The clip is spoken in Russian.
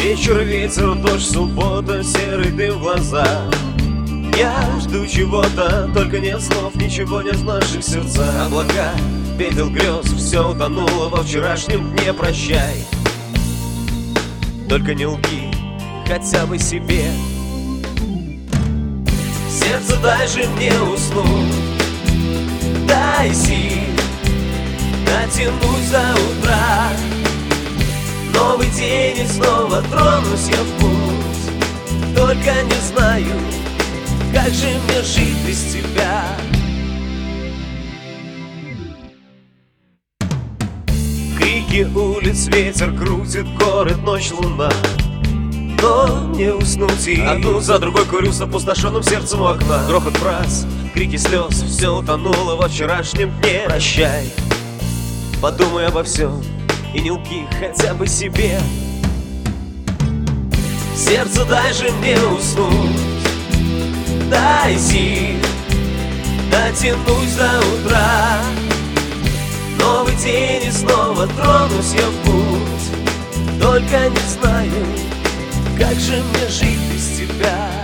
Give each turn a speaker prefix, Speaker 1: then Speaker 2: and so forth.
Speaker 1: Вечер, ветер, дождь, суббота, серый дым в глаза. Я жду чего-то, только нет слов, ничего нет в наших сердцах. Облака, пепел грез, все утонуло во вчерашнем дне. Прощай, только не лги хотя бы себе. Сердце, дай же мне уснуть, дай сил натянуть до утра. Новый день и снова тронусь я в путь. Только не знаю, как же мне жить без тебя. Крики улиц, ветер крутит город, ночь, луна. Но не уснуть и одну за другой курю с опустошенным сердцем у окна. Грохот фраз, крики слез, все утонуло во вчерашнем дне. Прощай, подумай обо всем и не лги хотя бы себе. Сердце, дай же мне уснуть, дай сил натянуть до утра. Новый день и снова тронусь я в путь. Только не знаю, как же мне жить без тебя.